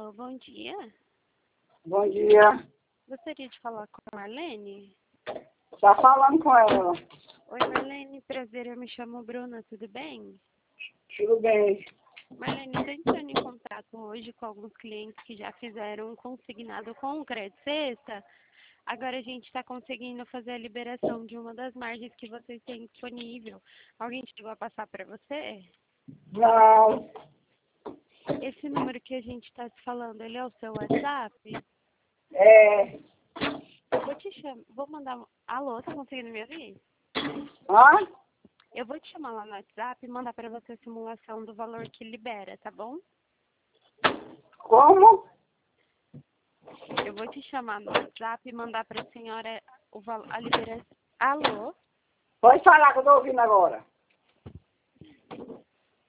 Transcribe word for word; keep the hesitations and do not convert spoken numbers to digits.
Alô, bom dia. Bom dia. Gostaria de falar com a Marlene? Tá falando com ela. Oi, Marlene, prazer, eu me chamo Bruna, tudo bem? Tudo bem. Marlene, estou entrando em contato hoje com alguns clientes que já fizeram um consignado com o Crédito Sexta. Agora a gente está conseguindo fazer a liberação de uma das margens que vocês têm disponível. Alguém chegou a passar para você? Não. Esse número que a gente está se falando, ele é o seu WhatsApp? É. Eu vou te chamar, vou mandar... um- Alô, tá conseguindo me ouvir? Hã? Eu vou te chamar lá no WhatsApp e mandar para você a simulação do valor que libera, tá bom? Como? Eu vou te chamar no WhatsApp e mandar para a senhora o val- a liberação. Alô? Pode falar que eu tô ouvindo agora.